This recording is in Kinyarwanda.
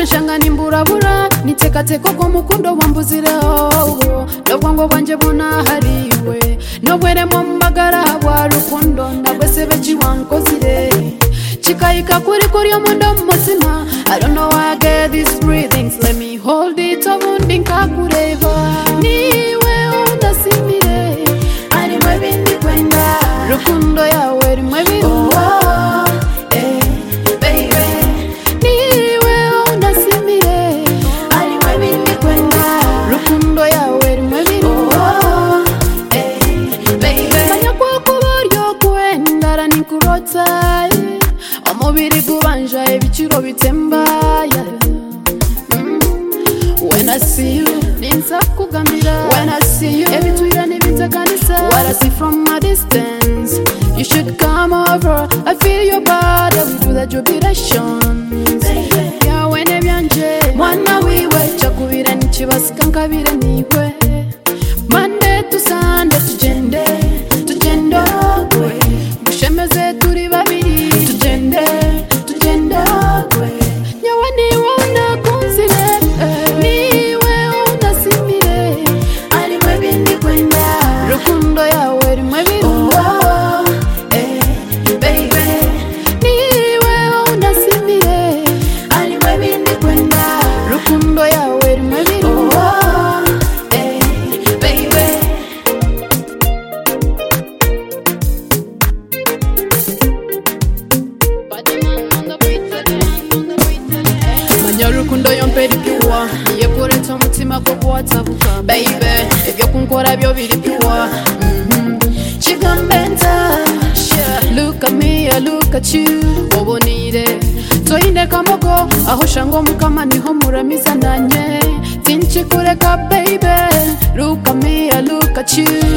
shanga nimburabura nitekateko ko mukundo wambuzireho nobwango bwanje bona hariwe nobwere mu magara wa rukundo nabwese beji wankozire chikayika kuri yo mundo muzima. I don't know why I get these breathings, let me hold it ubundi nkakureba niwe unasimire ari mwe bindi kwenda rukundo yawe rimwe biruwa omubiri gubanja ebiciro bitemba when I see you ninza kugamira when I see you ebitwira nibinzakanisa what I see from a distance you should come over I feel your body we do the jubilation yawe nebyanje mwana wiwe chakubira nichibasika nkabire niwe Monday to Sunday tugende kwe gushemeze turi babiri tugende kwe nyawe niwe unakunzire niwe unasimire ari mwe bindi kwenda rukundo yawe rimwe biruwa baby niwe unasimire ari mwe bindi kwenda rukundo yawe rimwe biruwa rukundo yomperi piwa niye kureta umutima go kuwatabuka baby ibyo kunkora byo biri piwa chigambenta look at me I look at you obonire toinde kamogo aho shango mukama niho muramiza nanye tinchi kureka baby look at me I look at you